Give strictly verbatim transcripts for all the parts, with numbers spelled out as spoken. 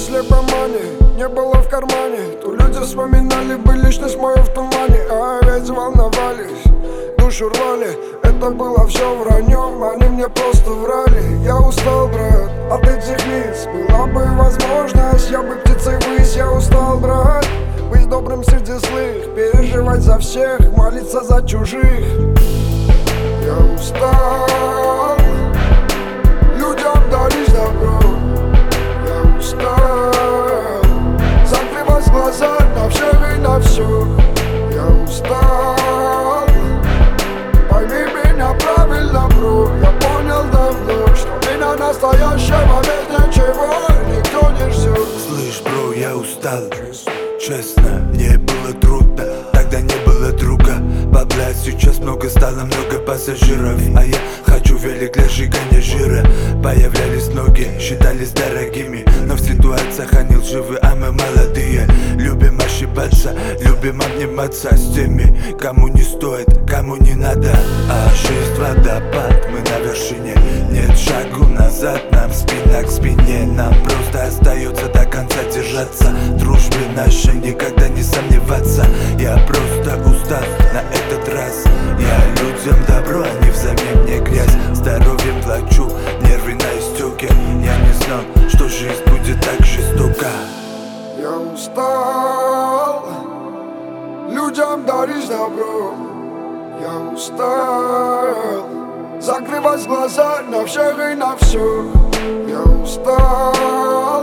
Если бы money не было в кармане, то люди вспоминали бы личность мою в тумане. А ведь волновались, душу рвали, это было все враньем, они мне просто врали. Я устал, брат, от этих лиц. Была бы возможность, я бы птицей ввысь. Я устал, брат, быть добрым среди злых, переживать за всех, молиться за чужих. Я устал людям дарить добро. Я устал закрывать глаза на всех и на все. Я устал, пойми меня правильно, бро. Я понял давно, что меня настоящего ведь ничего никто не ждет. Слышь, бро, я устал, честно, мне было трудно, тогда не было друга. Бабла сейчас много стало, много пассажиров, а я хочу велик для сжигания жира. Появлялись ноги, считались дорогими, но в ситуациях они лживы, а мы молодые. Любим ошибаться, любим обниматься с теми, кому не стоит, кому не надо. А жизнь водопад, мы на вершине, нет шагу назад, нам спина к спине. Нам просто остается до конца держаться, дружбе нашей никогда не сомневаться. Я просто устал на этот раз, я людям добро, а не взамен мне грязь. Здоровьем плачу, нервы на истёке. Я не знал, что жизнь будет так жестока. Я устал людям дарить добро. Я устал закрывать глаза на всех и на все. Я устал,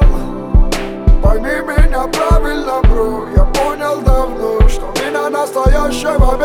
пойми меня правильно, бро. Я понял давно, что меня настоящего